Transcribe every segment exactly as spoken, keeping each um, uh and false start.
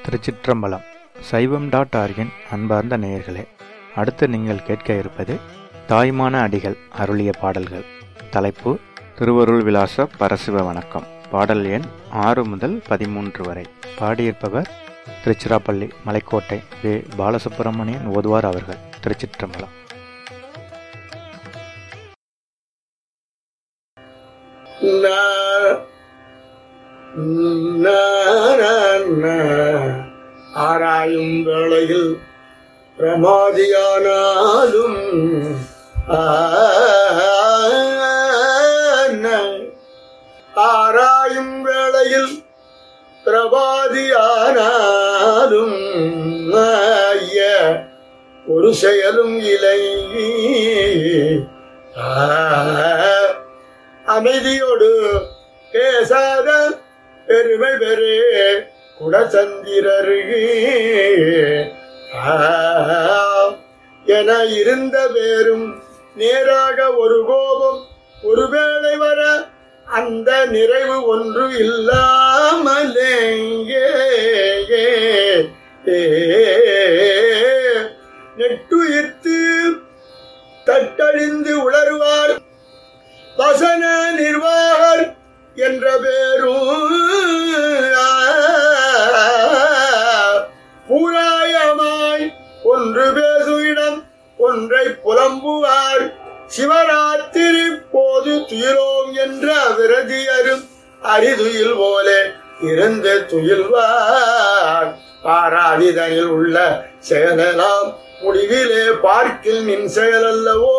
திருச்சிற்றம்பலம். சைவம் டாட் ஆர்கின் அன்பார்ந்த நேயர்களே, அடுத்து நீங்கள் கேட்க இருப்பது தாய்மான அடிகள் அருளிய பாடல்கள். தலைப்பு திருவருள் விலாச பரசிவ வணக்கம். பாடல் எண் ஆறு முதல் பதிமூன்று வரை. பாடியிருப்பவர் திருச்சிராப்பள்ளி மலைக்கோட்டை வே பாலசுப்பிரமணியன் ஓதுவார் அவர்கள். திருச்சிற்றம்பலம். ஆராயும் வேளையில் பிரமாதியானாலும் ஆராயும் வேளையில் பிரபாதியானாலும் ஒரு செயலும் இலை அமைதியோடு பேசாத பெருமை பெரு குடசந்திரரு என இருந்த பேரும் நேராக ஒரு கோபம் ஒருவேளை வர அந்த நிறைவு ஒன்று இல்லாமலே நெட்டுயிர்த்து தட்டழிந்து உளறுவார் வசன நிர்வாகர் என்ற பேரும் பூராயமாய் ஒன்று பேசுயிடம் ஒன்றை புலம்புவார் சிவராத்திரி போது துயிலோம் என்ற விரதியரும் அரிதுயில் போல இருந்து துயில்வார். பாராதிதனில் உள்ள செயலெல்லாம் முடிவிலே பார்க்கில் நின் செயலல்லவோ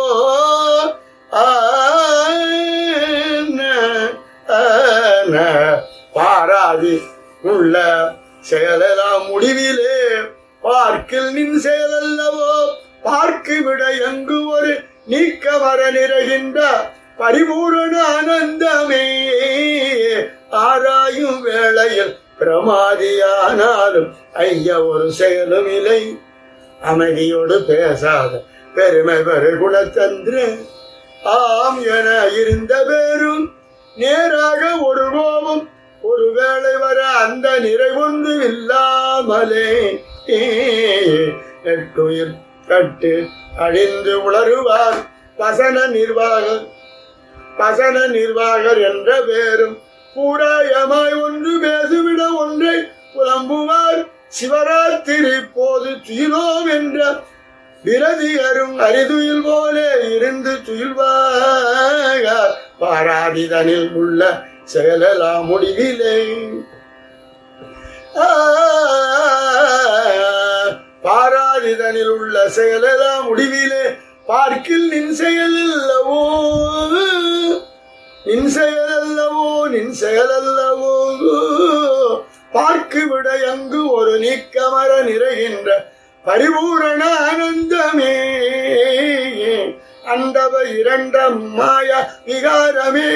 பாராதி உள்ள செயலெல்லாம் முடிவிலே பார்க்கில் நின் செயலல்லவோ பார்க்கு விட எங்கு ஒரு நீக்க வர நிறைகின்ற பரிபூரண ஆனந்தமே. ஆராயும் வேளையில் பிரமாதியானாலும் ஐய ஒரு செயலும் இல்லை அமைதியோடு பேசாத பெருமை பெரு குணச்சந்திர ஆம் என இருந்த பேரும் நேராக ஒரு கோபம் ஒரு வேளை வர அந்த நிறைவொன்று இல்லாமலே நெட்டுயிர் கட்டு அழிந்து உளறுவார் வசன நிர்வாகர் வசன நிர்வாகர் என்ற பேரும் பூராயமாய் ஒன்று பேசுவிட ஒன்றை புலம்புவார் சிவராத்திரி போது துயிலோம் என்ற விரதியரும் அரிதுயில் போல இருந்து துயில்வார். பாராதிதனில் உள்ள செயலெல்லாம் முடிவிலே பாராதிதனில் உள்ள செயலெல்லாம் முடிவிலே பார்க்கில் நின் செயலல்லவோ நின் செயலல்லவோ நின் செயலல்லவோ பார்க்கு விட அங்கு ஒரு நீக்கமர நிறைகின்ற பரிபூரண ஆனந்தமே. அண்டவ இரண்டம் மாய விகாரமே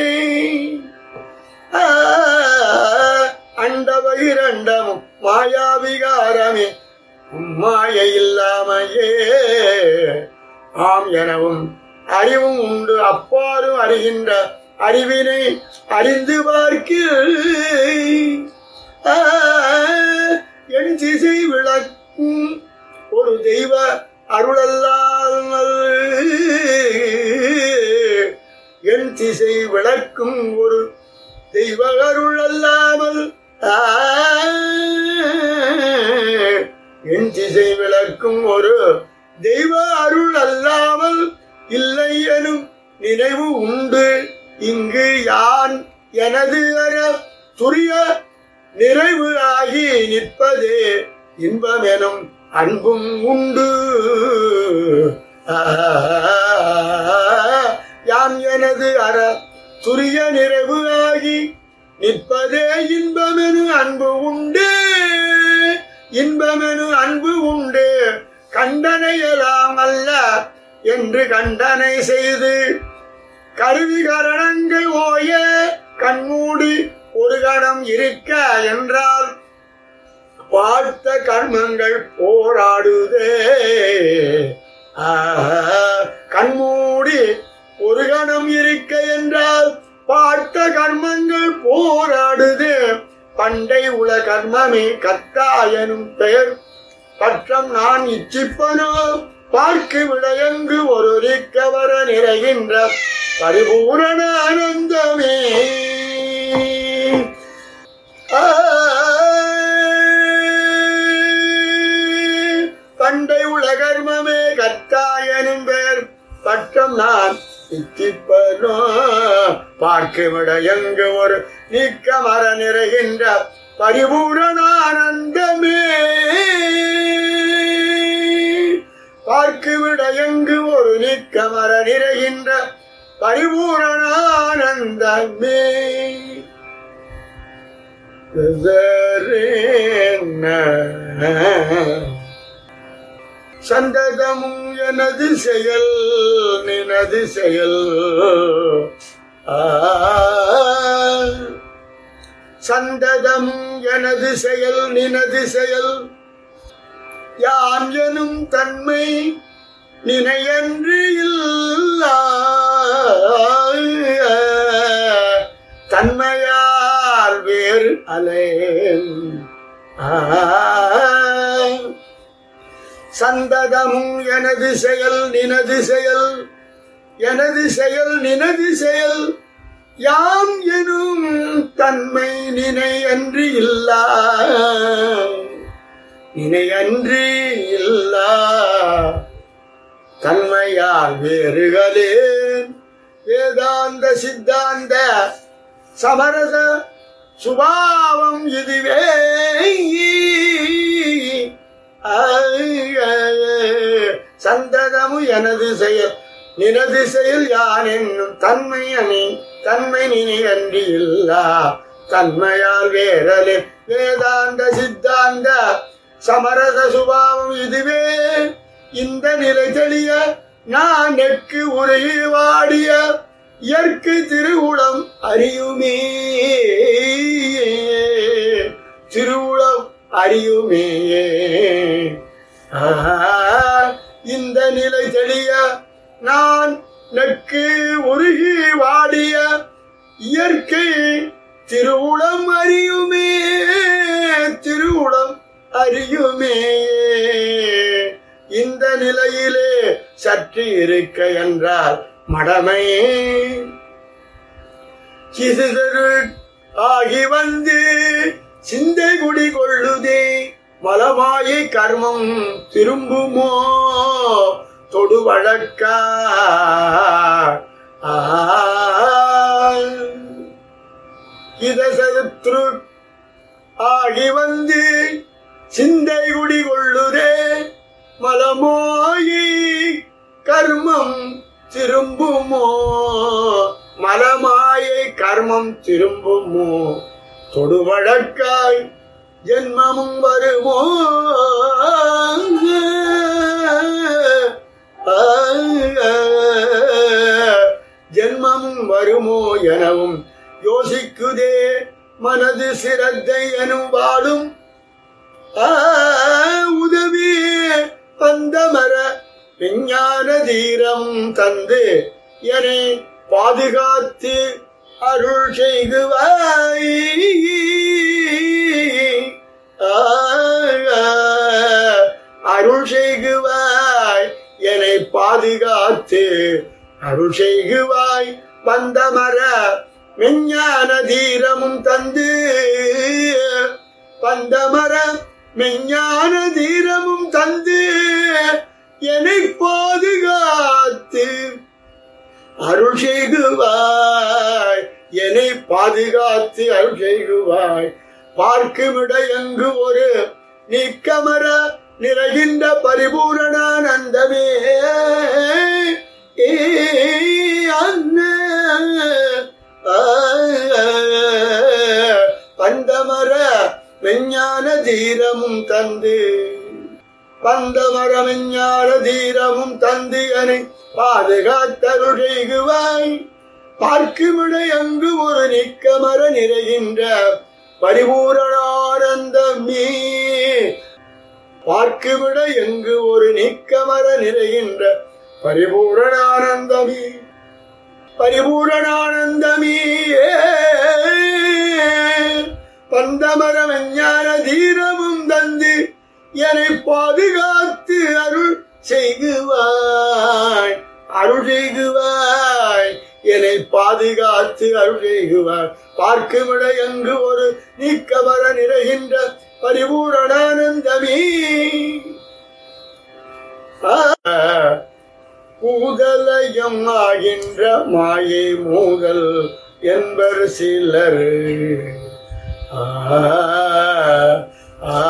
அண்டவ இரண்டம் மாயா விகாரமே மாய இல்லாமையே ஆம் எனவும் அறிவும் உண்டு அப்பாலும் அறிகின்ற அறிவினை அறிந்து பார்க்கில் என் திசை விளக்கும் ஒரு தெய்வ அருளல்லாமல் என் திசை விளக்கும் ஒரு தெய்வ அருள் அல்லாமல் என் திசை விளக்கும் ஒரு தெய்வ அருள் அல்லாமல் இல்லை எனும் நினைவு உண்டு இங்கு யான் எனது அற துரிய நிறைவு ஆகி நிற்பதே இன்பம் எனும் அன்பும் உண்டு. யான் எனது அற துரிய நிறைவு ஆகி நிற்பதே இன்பமெனு அன்பு உண்டு இன்பமெனு அன்பு உண்டு. கண்டனையெல்லாம் அல்ல என்று கண்டனை செய்து கருவி கரணங்கள் ஓய கண்மூடி ஒரு கணம் இருக்க என்றால் பார்த்த கர்மங்கள் போராடுதே. கண்மூடி ஒரு கணம் இருக்க என்றால் பார்த்த கர்மங்கள் போராடுது. பண்டை உல கர்மமே கத்தாயனும் பெயர் பற்றம் நான் இச்சிப்பனோ பார்க்கு விடையங்கு ஒரு நிற்கவர நிறைகின்ற பரிபூரண ஆனந்தமே. பண்டை உல கர்மமே கத்தாயனும் பெயர் பற்றம் நான் இச்சிப்பனோ பார்க்கு விடையங்கு ஒரு நிற்கவர நிறைகின்ற பரிபூரண ஆனந்தமே. பார்க்கு விடையங்கு ஒரு நிற்கமர நிறைகின்ற பரிபூரண ஆனந்தமே. சந்ததமும் எனது செயல் நினது செயல். சந்ததமும் எனது செயல் நினது செயல் யான் எனும் தன்மை நினையன்று இல்லா தன்மையால் வேறு அலேன். சந்ததமும் எனது செயல் நினது செயல் எனது செயல் நினது செயல் யாம் எனும் தன்மை நினை அன்று இல்லா நினையன்று இல்லா தன்மையால் வேறுகளேன். வேதாந்த சித்தாந்த சமரச சுபாவம் இதுவே. சந்ததமு எனது செயல் நினது செயல் யான் என்னும் தன்மை அணி தன்மை நினை அன்றி இல்லா தன்மையால் வேறலே. வேதாந்த சித்தாந்த சமரச சுபாவம் இதுவே. இந்த நிலை தெளிய நான் நெற்கு உருகி வாடிய இயற்கை திருவுளம் அறியுமே. திருவுளம் அறியுமே. இந்த நிலை தெளிய நான் நெற்கு உருகி வாடிய இயற்கை திருவுளம் அறியுமே. திருவுளம் அறியுமே. இந்த நிலையிலே சற்று இருக்க என்றால் மடமை சிசுதரு ஆகி வந்து சிந்தை குடி கொள்ளுதே. மலமாயை கர்மம் திரும்புமோ தொடு வழக்கா. இதசத்ரு ஆகி வந்து சிந்தை குடி கொள்ளுதே. மலமாயை கர்மம் திரும்புமோ மலமாயை கர்மம் திரும்புமோ தொடு வழக்காய் ஜென்மமும் வருமோ. ஜென்மமும் வருமோ எனவும் யோசிக்குதே மனது சிரத்தை எனும் வாழும் உதவி பந்தமர விஞ்ஞான தீரம் தந்து என்னை பாதுகாத்து அருள் செய்குவாய். அருள் செய்குவாய் என்னை பாதுகாத்து அருள் செய்குவாய். பந்தமர விஞ்ஞான தீரமும் தந்து பந்தமர விஞ்ஞான தீரமும் தந்து என்னை பாதுகாத்து அருள் செய்குவாய். என்னை பாதுகாத்து அருள் செய்குவாய். பார்க்குமிட எங்கு ஒரு நீக்கமர நிறைகின்ற பரிபூரணானந்தமே. பந்தமர விஞ்ஞான தீரமும் தந்து பந்தமர விஞ்ஞான தீரமும் தந்து என்னை பாதுகாத்தருள் செய்குவாய். பார்க்குமிட அங்கு ஒரு நிக்கமர நிறைகின்ற பரிபூரணானந்தமே. பார்க்குமிட எங்கு ஒரு நிக்கமர நிறைகின்ற பரிபூரணானந்தமே. பரிபூரணானந்தமே பந்தமர விஞ்ஞான தீரமும் தந்து என்னை பாதுகாத்து அருள் செய்குவாய் அருள் செய்குவாய் என்னை பாதுகாத்து அருள் செய்குவாய். பார்க்குமிட எங்கு ஒரு நீக்கமர நிறைகின்ற பரிபூரணானந்தமே. பூதலயம் ஆகின்ற மாயை மூதல் என்பர் சிலர். ஆ ஆ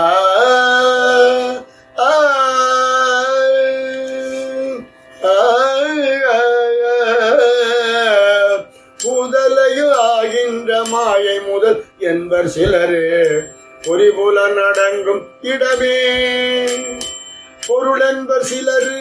பூதலையும் ஆகின்ற மாயை முதல் என்பர் சிலரு பொறிபுலன் அடங்கும் இடமே பொருள் என்பர் சிலரு.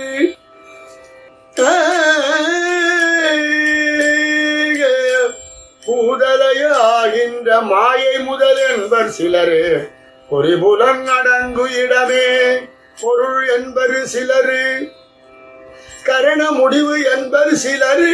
பூதலையும் ஆகின்ற மாயை முதல் என்பர் சிலரு பொறிபுலன் அடங்கு இடமே பொருள் என்பரு சிலரு கரண முடிவு என்பர் சிலரு.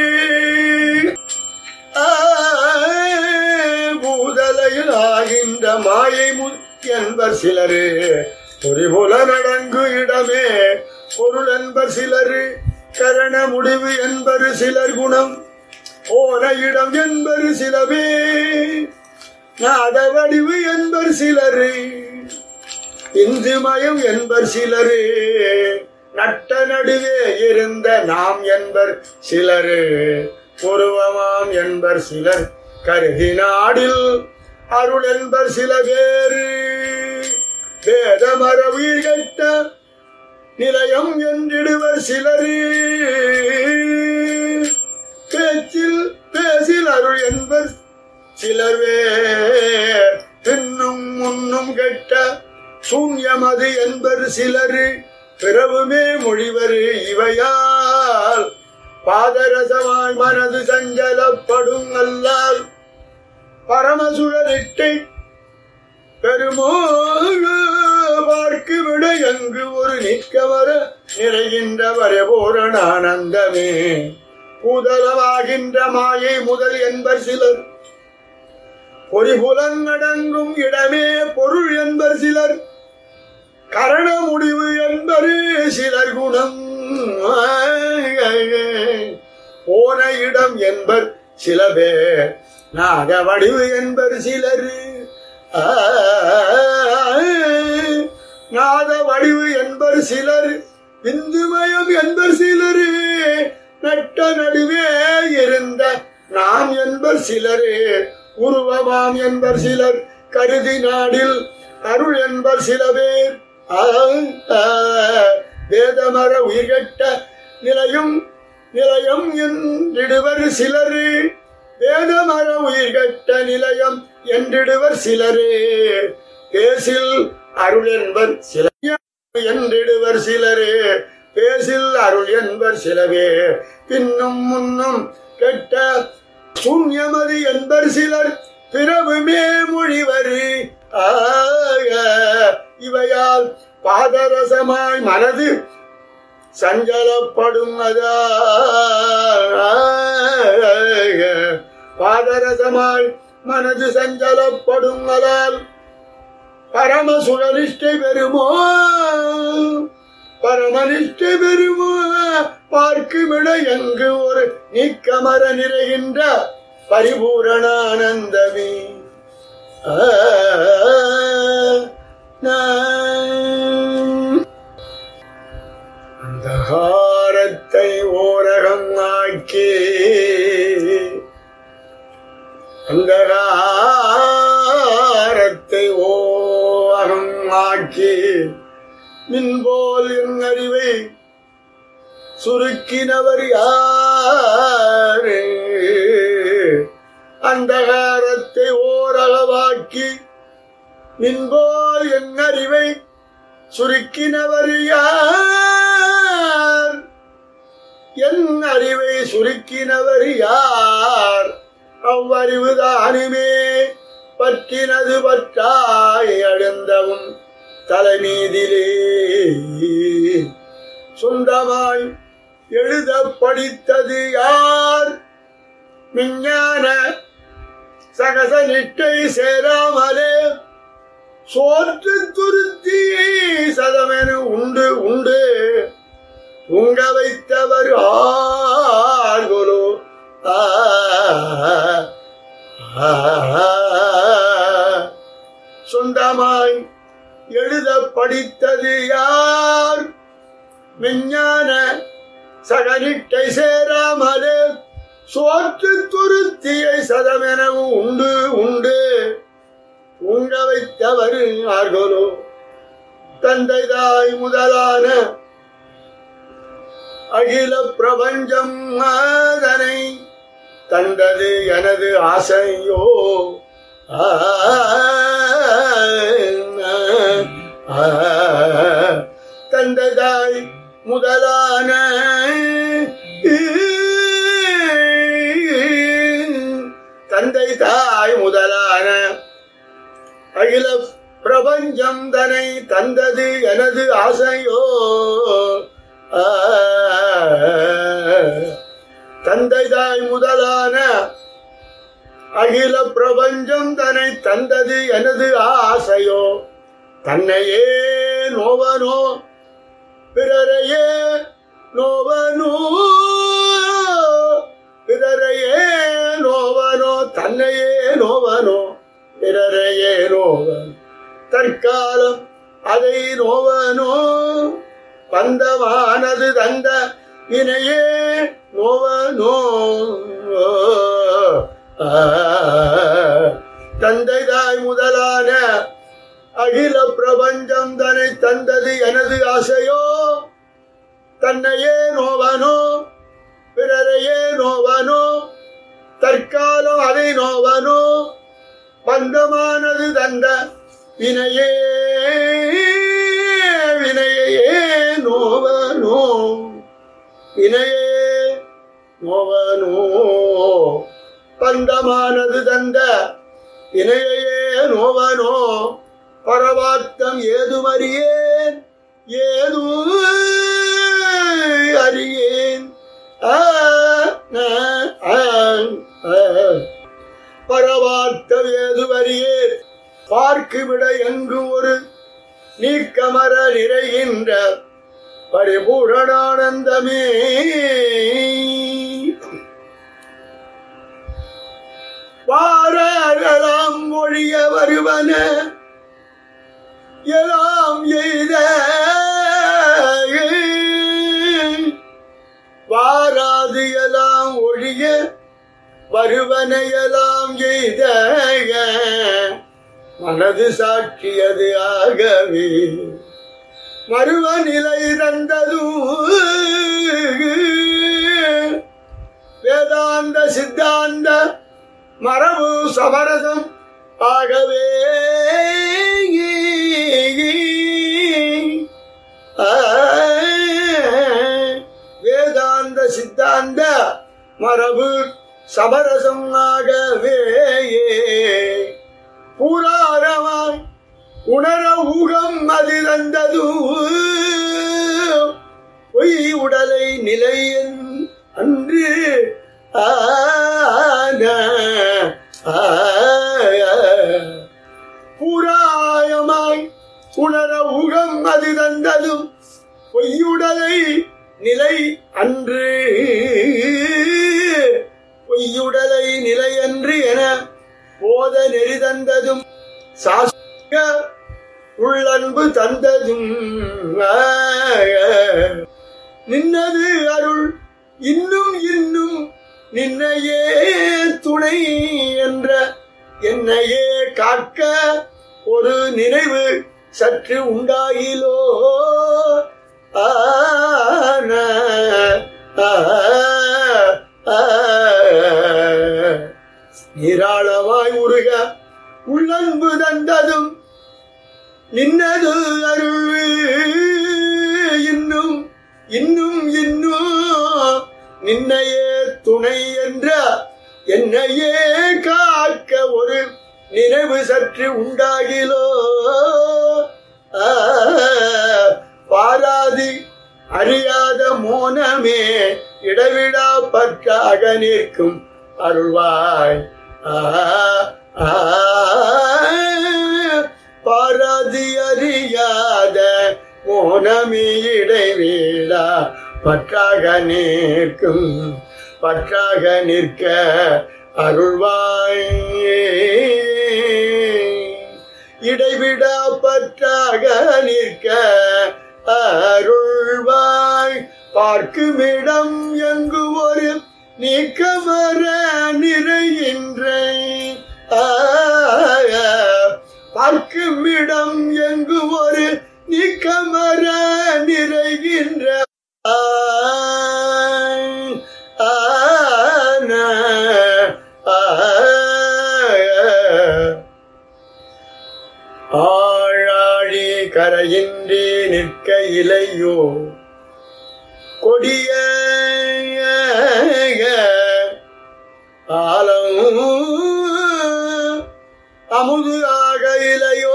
பூதலையில் ஆகின்ற மாயை என்பர் சிலரு பொறிபுலன் அடங்கு இடமே பொருள் என்பர் சிலரு கரண முடிவு என்பரு சிலர் குணம் போன இடம் என்பரு சிலவே நாத வடிவு என்பர் சிலரு இந்து மயம் என்பர் சிலரு நட்ட நடுவே இருந்த நாம் என்பர் சிலரு உருவமாம் என்பர் சிலர் கருதி நாடில் அருள் என்பர் சில பேரு வேதமர உயிர் கட்ட நிலையம் என்றிடுவர் சிலரு பேச்சில் பேசில் அருள் என்பர் சிலர்வே பின்னும் முன்னும் கெட்ட சூன்யமது என்பர் சிலரு பிறவுமே மொழிவரு இவையால் பாதரசமாய் மனது சஞ்சலப்படும் அல்லால் பரமசுழலிட்டை பெருமோ பார்க்கு விட எங்கு ஒரு நிற்கவர நிறைகின்ற வரபோரண ஆனந்தமே பூதலவாகின்ற மாயை முதல் என்பர் சிலர் பொறிபுலன் அடங்கும் இடமே பொருள் என்பர் சிலர் கரண முடிவு என்பரு சிலர் குணம் போன இடம் என்பர் சிலவே நாக வடிவு என்பர் சிலர் நாத வடிவு என்பர் சிலர் இந்துமயம் என்பர் சிலர் நட்ட நடுவே இருந்த நாம் என்பர் சிலர் உருவமாம் என்பர் சிலர் கருதி நாடில் அருள் என்பர் சில பேர் வேதமர உயிர்கட்ட நிலையும் நிலையம் என்றிடுவர் சிலரு வேதமர உயிர்கட்ட நிலையம் என்றிடுவர் சிலரு பேசில் அருள் என்பர் சில என்றிடுவர் சிலரு பேசில் அருள் என்பர் சிலவே பின்னும் முன்னும் கெட்ட சூன்யமது என்பர் சிலர் பிறவுமே மொழிவரு இவையால் பாதரசமாய் மனது சஞ்சலப்படும் பாதரசமாய் மனது சஞ்சலப்படும் அதால் பரம சுழலிஷ்டை பெறுமோ பரமனிஷ்டை பெறுமோ பார்க்குமிட எங்கு ஒரு நீக்கமர நிறைகின்ற பரிபூரணானந்தமே. அந்தகாரத்தை ஓரகம் ஆக்கி அந்தகாரத்தை ஓரம் ஆக்கி மின்போல் என் அறிவை சுருக்கினவர் யாரு அந்தகாரத்தை ஓரளவாக்கி மின்போல் என் அறிவை சுருக்கினவர் யார் என் அறிவை சுருக்கினவர் யார் அவ்வறிவுதானுமே பற்றினது பற்றாய் அழுந்தவும் தலைமீதிலே சொந்தமாய் எழுத படித்தது யார் விஞ்ஞான சகச நிட்டை சேராமலே சோற்று துருத்தி சதமென உண்டு உண்டு உங்க வைத்தவர் ஆர்கொலோ சொந்தமாய் எழுத படித்தது யார் மெஞ்ஞான சகனிட்டை சேராமலே சோற்று துருத்தியை சதமெனவும் உண்டு உண்டு உங்க வைத்தவர் ஆர்களோ தந்தைதாய் முதலான அகில பிரபஞ்சம் அதனை தந்தது எனது ஆசையோ தந்ததாய் முதலான தந்தை தாய் முதலான அகில பிரபஞ்சம் தனை தந்தது எனது ஆசையோ தந்தை தாய் முதலான அகில பிரபஞ்சம் தனை தந்தது எனது ஆசையோ தன்னையே நோவனோ பிறரையே நோவனோ பிறரையே நோவனோ தன்னையே நோவனோ பிறரையே நோவன் தற்காலம் அதை நோவனோ பந்தமானது தந்த வினையே நோவனோ தந்தை தாய் முதலான அகில பிரபஞ்சம் தன்னை தந்தது எனது ஆசையோ தன்னையே நோவனோ பிறரையே நோவனோ தற்காலம் அதை நோவனோ பந்தமானது தந்த வினையே வினையே நோவனோ வினையே நோவனோ பந்தமானது தந்த வினையே நோவனோ பரவார்த்தம் ஏதுமறியேன் ஏது அறியேன் பரவார்த்தம் ஏதுவறியேன் பார்க்குவிட எங்கு ஒரு நீக்கமர நிறைகின்ற பரிபூரணானந்தமே வாராகலாம் ஒழிய வருவன எல்லாம் எய்த வாராது எல்லாம் ஒழிய வருவனையெல்லாம் எய்த மனது சாட்சியது ஆகவே மறுவ நிலை தந்ததும் வேதாந்த சித்தாந்த மரபு சமரசம் ஆகவே வேதாந்த சித்தாந்த மரபு சமரசம் ஆகவே பூராரமாய் உணர ஊகம் அது தந்தது பொய் உடலை நிலை அன்று பூராயமாய் உணர ஊகம் அது தந்ததும் பொய்யுடலை நிலை அன்று பொய்யுடலை நிலை அன்று என போத நெறி தந்ததும் சாஸ்திர உள்ளன்பு தந்ததும் நின்னது அருள் இன்னும் இன்னும் நின்னையே துணை என்ற என்னையே காக்க ஒரு நினைவு சற்று உண்டாகிலோ ஆன நீராளமாய் உருக உள்ளன்பு தந்ததும் நின்னது அருள் இன்னும் இன்னும் இன்னும் நின்னையே துணை என்ற என்னையே காக்க ஒரு நினைவு சற்று உண்டாகிலோ பாராதி அறியாத மோனமே இடவிடா பற்றாக நிற்கும் அருள்வாய் பாராதி அறியாத மோனமே இடைவீடா பற்றாக நிற்கும் பற்றாக நிற்க அருள்வாய் இடைவிடா பற்றாக நிற்க அருள்வாய் பார்க்குமிடம் எங்கு ஒரு நீக்கமர நிறைகின்ற பார்க்குமிடம் எங்கு ஒரு நீக்கமர நிறைகின்ற ஆழாழி கரையின்றி நிற்க இலையோ கொடிய ஆலம் அமுது ஆக இலையோ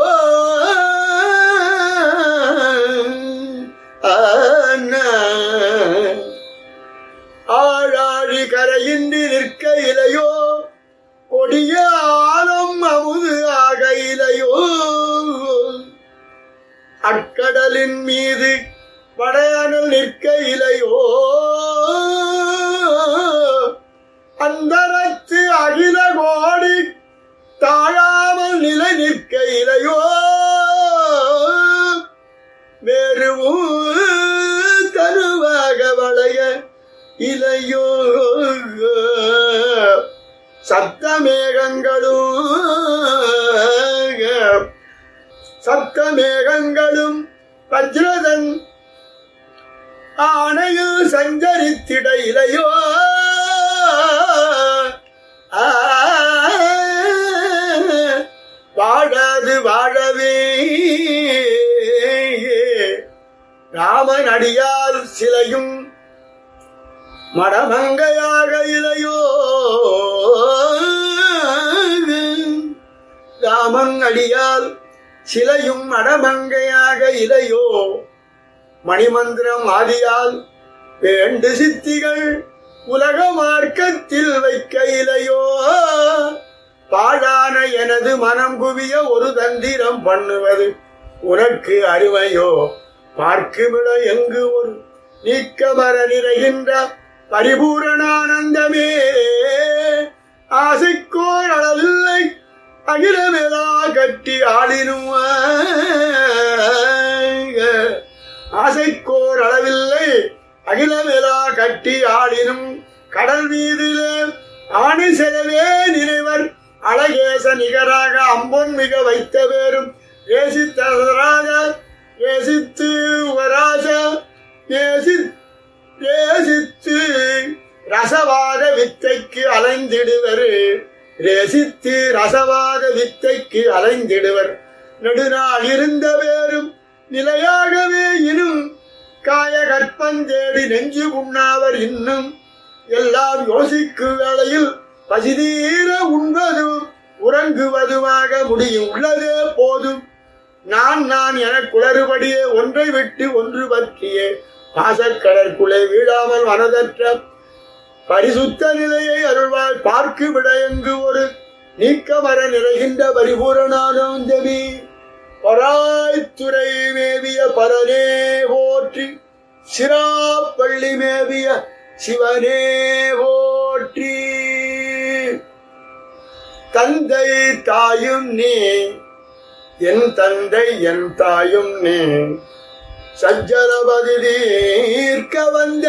ஆழாழி கரையின்றி நிற்க இலையோ கொடிய ஆலம் அமுது ஆக இலையோ அக்கடலின் மீது படையானல் நிற்க இலையோ அந்தரத்து அகில கோடி தாழாமல் நிலை நிற்க இலையோ வேறுவும் தருவாக வளைய இலையோ சத்தமேகங்களும் சத்தமேகங்களும் வஜ்ரதன் ஆணையில் சஞ்சரித்திட இலையோ வாழாது வாழவே ராமன் அடியால் சிலையும் மடமங்கையாக இலையோ ராமன் அடியால் சிலையும் மடமங்கையாக இலையோ மணிமந்திரம் ஆதியால் வேண்டு சித்திகள் உலக மார்க்கத்தில் வைக்க இலையோ பாழான எனது மனம் குவிய ஒரு தந்திரம் பண்ணுவது உனக்கு அருமையோ பார்க்குமிட எங்கு ஒரு நீக்கமர நிறைகின்ற பரிபூரணானந்தமே ஆசைக்கோர் அளவில்லை அகிலமெலா கட்டி ஆளினும் ஆசைக்கோர் அளவில்லை அகிலமெலா கட்டி ஆளினும் கடல் மீதிலே ஆணி செலவே நினைவர் அழகேச நிகராக அம்பொன் மிக வைத்த வேறும் ஏசித்தராஜ ஏசித்து உவராஜ ஏசி ரேசித்து ரசவாத வித்தைக்கு அலைந்திடுவர் ரேசித்து ரசவாத வித்தைக்கு அலைந்திடுவர் நெடுநாள் இருந்த வேறும் நிலையாகவே இனும் காய கற்பந்தேடி நெஞ்சு உண்ணாவர் இன்னும் எல்லாம் யோசிக்கும் வேளையில் பசிதீர உண்பதும் உறங்குவதுமாக முடியும் உள்ளதே போதும் நான் நான் என குளறுபடியே ஒன்றை விட்டு ஒன்று பற்றியே பாசக்கடற்குள்ளே வீழாமல் மனதற்ற பரிசுத்த நிலையை அருள்வாய் பார்க்கு விடயங்கு ஒரு நீக்கமர நிறைகின்ற பரிபூரணானந்தமி பராய்த்துறை மேவிய பரனே போற்றி சிராப்பள்ளி மேவிய சிவனே போற்றி தந்தை தாயும் நீ என் தந்தை என் தாயும் நீ சஜ்ஜனபதி தீர்க்க வந்த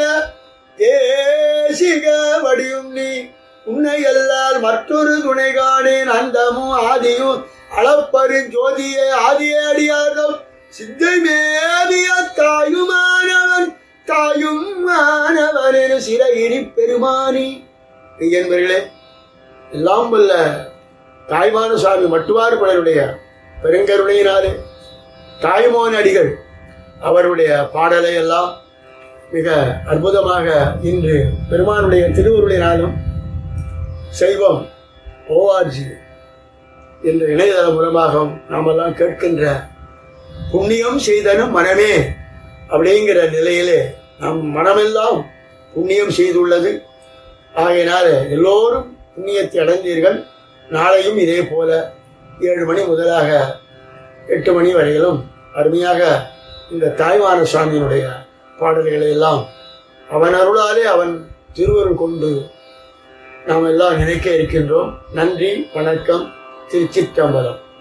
தேசிக வடியும் நீ உன்னை எல்லால் மற்றொரு துணை காணேன் அந்தமும் ஆதியும் அளப்பரு ஜோதியே ஆதியே அடியார்கள் சித்தை மேவிய தாயுமானவன் தாயும் மாணவன் என சிறகிரி பெருமானி என்பர்களே எல்லாம் வல்ல தாய்மான சுவாமி மட்டுவாறு பலருடைய பெருங்கருணையினாலே தாய்மோன் அடிகள் அவருடைய பாடலை எல்லாம் மிக அற்புதமாக இன்று பெருமானுடைய திருவருளினாலும் செய்வம் ஓஆர்ஜி என்ற இணையதளம் மூலமாக நாமெல்லாம் கேட்கின்ற புண்ணியம் செய்தனும் மனமே அப்படிங்கிற நிலையிலே நம் மனமெல்லாம் புண்ணியம் செய்துள்ளது. ஆகையினால எல்லோரும் புண்ணியத்தை அடைந்தீர்கள். நாளையும் இதே போல ஏழு மணி முதலாக எட்டு மணி வரையிலும் அருமையாக இந்த தாய்மான சுவாமியினுடைய பாடல்களை எல்லாம் அவன் அருளாலே அவன் திருவருள் கொண்டு நாம் எல்லாம் நினைக்க இருக்கின்றோம். நன்றி, வணக்கம். திருச்சிற்றம்பலம்.